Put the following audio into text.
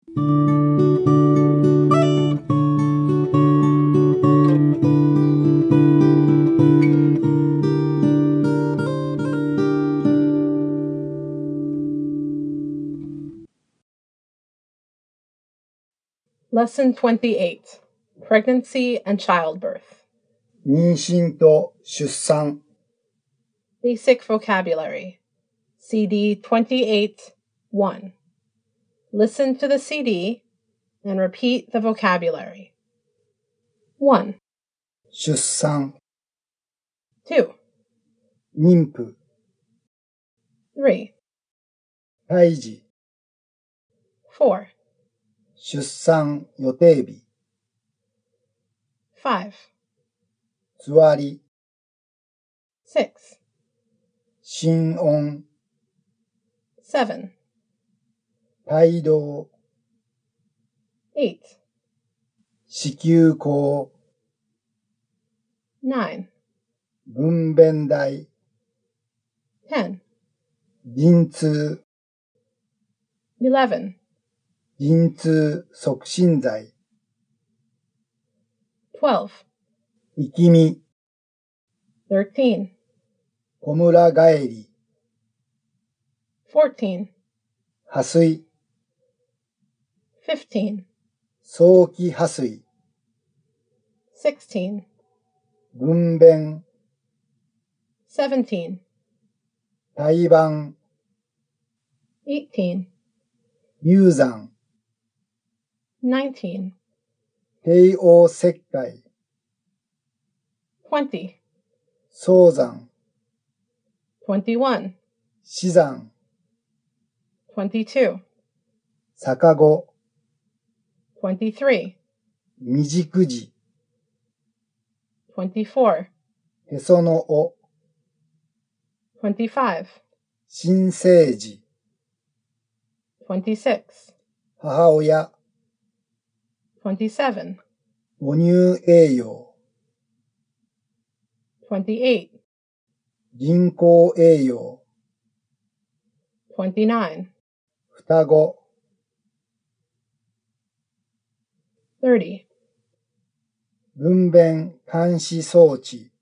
Lesson 28, Pregnancy and Childbirth. 妊娠と出産 Basic Vocabulary. CD 28-1. Listen to the CD and repeat the vocabulary. 1, 出産 2, 妊婦 3, 胎児 4, 出産予定日 5, つわり 6, 心音 7, 胎動 8, 子宮口 9, 分娩台 10, 陣痛 11, 陣痛促進剤 12, 生きみ 13, 小村帰り 14, 破水 15, 早期破水 16, 分娩 17, 胎盤 18, 流産 19, 帝王切開 20, 早産 21, 死産 22, 逆子 23, 未熟児 24, へその緒 25, 新生児 26, 母親 27, 母乳栄養 28, 人工栄養 29, 双子 30, 分娩監視装置